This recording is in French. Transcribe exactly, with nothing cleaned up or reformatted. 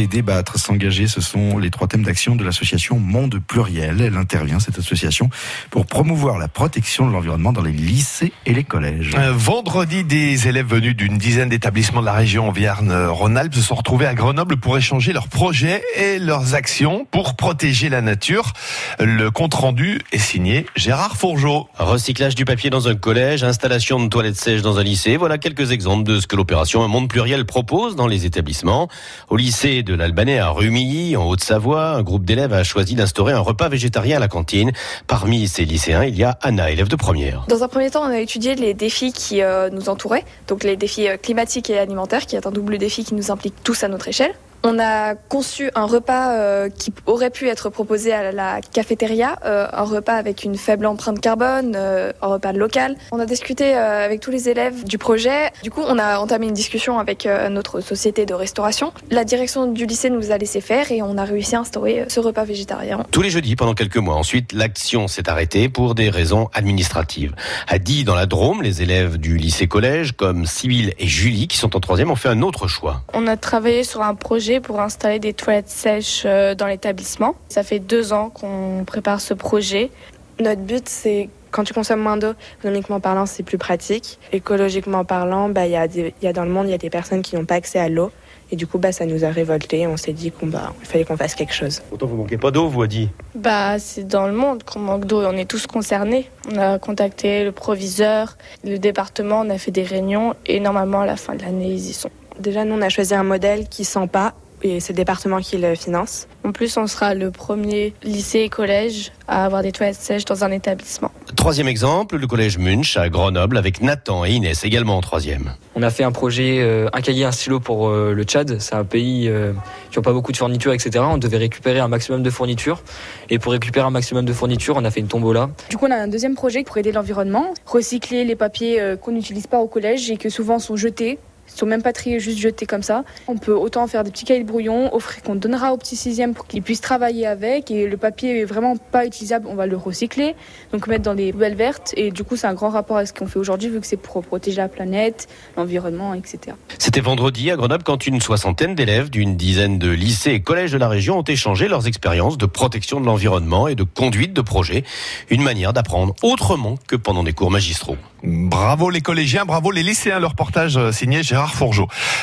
discuter, débattre, s'engager. Ce sont les trois thèmes d'action de l'association Monde Pluriel. Elle intervient, cette association, pour promouvoir la protection de l'environnement dans les lycées et les collèges. Euh, vendredi, des élèves venus d'une dizaine d'établissements de la région Auvergne-Rhône-Alpes se sont retrouvés à Grenoble pour échanger leurs projets et leurs actions pour protéger la nature. Le compte-rendu est signé Gérard Fourgeau. Recyclage du papier dans un collège, installation de toilettes sèches dans un lycée. Voilà quelques exemples de ce que l'opération Monde Pluriel propose dans les établissements. Au lycée de l'Albanais à Rumilly, en Haute-Savoie, un groupe d'élèves a choisi d'instaurer un repas végétarien à la cantine. Parmi ces lycéens, il y a Anna, élève de première. Dans un premier temps, on a étudié les défis qui euh, nous entouraient, donc les défis euh, climatiques et alimentaires, qui est un double défi qui nous implique tous à notre échelle. On a conçu un repas euh, qui aurait pu être proposé à la cafétéria, euh, un repas avec une faible empreinte carbone, euh, un repas local. On a discuté euh, avec tous les élèves du projet. Du coup, on a entamé une discussion avec euh, notre société de restauration. La direction du lycée nous a laissé faire et on a réussi à instaurer euh, ce repas végétarien. Tous les jeudis pendant quelques mois. Ensuite, l'action s'est arrêtée pour des raisons administratives. À Die, dans la Drôme, les élèves du lycée-collège, comme Sybille et Julie, qui sont en troisième, ont fait un autre choix. On a travaillé sur un projet pour installer des toilettes sèches dans l'établissement. Ça fait deux ans qu'on prépare ce projet. Notre but, c'est quand tu consommes moins d'eau, économiquement parlant, c'est plus pratique. Écologiquement parlant, bah, y a des, y a dans le monde, il y a des personnes qui n'ont pas accès à l'eau. Et du coup, bah, ça nous a révoltés. On s'est dit qu'il bah, fallait qu'on fasse quelque chose. Pourtant, vous manquez pas d'eau, vous, a dit. Bah, c'est dans le monde qu'on manque d'eau. On est tous concernés. On a contacté le proviseur, le département, on a fait des réunions. Et normalement, à la fin de l'année, ils y sont. Déjà, nous, on a choisi un modèle qui sent pas. Et c'est le département qui le finance. En plus, on sera le premier lycée et collège à avoir des toilettes sèches dans un établissement. Troisième exemple, le collège Munch à Grenoble avec Nathan et Inès également en troisième. On a fait un projet, euh, un cahier, un stylo pour euh, le Tchad. C'est un pays euh, qui n'a pas beaucoup de fournitures, et cetera. On devait récupérer un maximum de fournitures. Et pour récupérer un maximum de fournitures, on a fait une tombola. Du coup, on a un deuxième projet pour aider l'environnement. Recycler les papiers euh, qu'on n'utilise pas au collège et que souvent sont jetés. Ils sont même pas triés, juste jetés comme ça. On peut autant faire des petits cahiers de brouillon, offrir qu'on donnera aux petits sixièmes pour qu'ils puissent travailler avec. Et le papier est vraiment pas utilisable, on va le recycler, donc mettre dans des poubelles vertes. Et du coup, c'est un grand rapport avec ce qu'on fait aujourd'hui, vu que c'est pour protéger la planète, l'environnement, et cetera. C'était vendredi à Grenoble quand une soixantaine d'élèves d'une dizaine de lycées et collèges de la région ont échangé leurs expériences de protection de l'environnement et de conduite de projet. Une manière d'apprendre autrement que pendant des cours magistraux. Bravo les collégiens, bravo les lycéens. Le reportage signé Gérard Fourgeau.